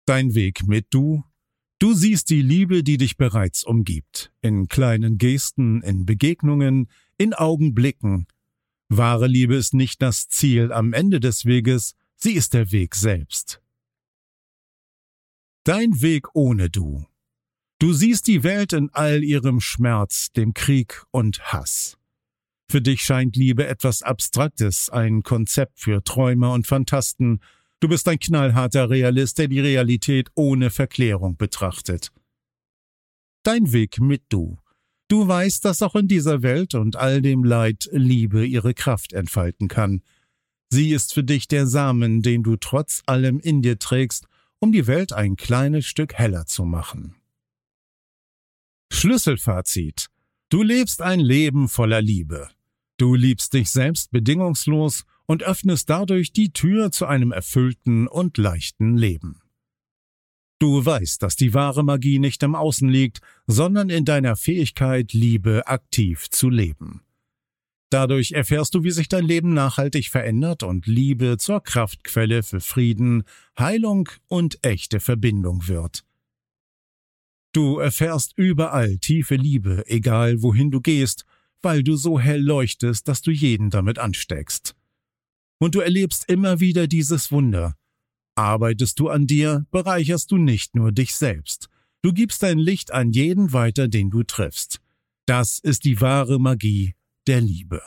Dein Weg mit Du. Du siehst die Liebe, die dich bereits umgibt, in kleinen Gesten, in Begegnungen, in Augenblicken. Wahre Liebe ist nicht das Ziel am Ende des Weges, sie ist der Weg selbst. Dein Weg ohne Du. Du siehst die Welt in all ihrem Schmerz, dem Krieg und Hass. Für dich scheint Liebe etwas Abstraktes, ein Konzept für Träumer und Phantasten. Du bist ein knallharter Realist, der die Realität ohne Verklärung betrachtet. Dein Weg mit Du. Du weißt, dass auch in dieser Welt und all dem Leid Liebe ihre Kraft entfalten kann. Sie ist für dich der Samen, den du trotz allem in dir trägst, um die Welt ein kleines Stück heller zu machen. Schlüsselfazit. Du lebst ein Leben voller Liebe. Du liebst dich selbst bedingungslos und öffnest dadurch die Tür zu einem erfüllten und leichten Leben. Du weißt, dass die wahre Magie nicht im Außen liegt, sondern in deiner Fähigkeit, Liebe aktiv zu leben. Dadurch erfährst du, wie sich dein Leben nachhaltig verändert und Liebe zur Kraftquelle für Frieden, Heilung und echte Verbindung wird. Du erfährst überall tiefe Liebe, egal wohin du gehst, weil du so hell leuchtest, dass du jeden damit ansteckst. Und du erlebst immer wieder dieses Wunder. Arbeitest du an dir, bereicherst du nicht nur dich selbst. Du gibst dein Licht an jeden weiter, den du triffst. Das ist die wahre Magie der Liebe.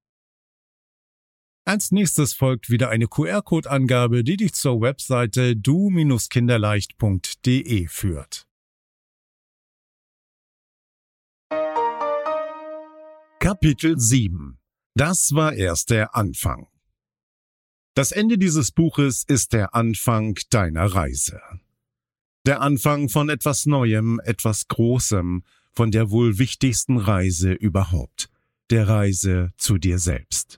Als nächstes folgt wieder eine QR-Code-Angabe, die dich zur Webseite du-kinderleicht.de führt. Kapitel 7. Das war erst der Anfang. Das Ende dieses Buches ist der Anfang deiner Reise. Der Anfang von etwas Neuem, etwas Großem, von der wohl wichtigsten Reise überhaupt, der Reise zu dir selbst.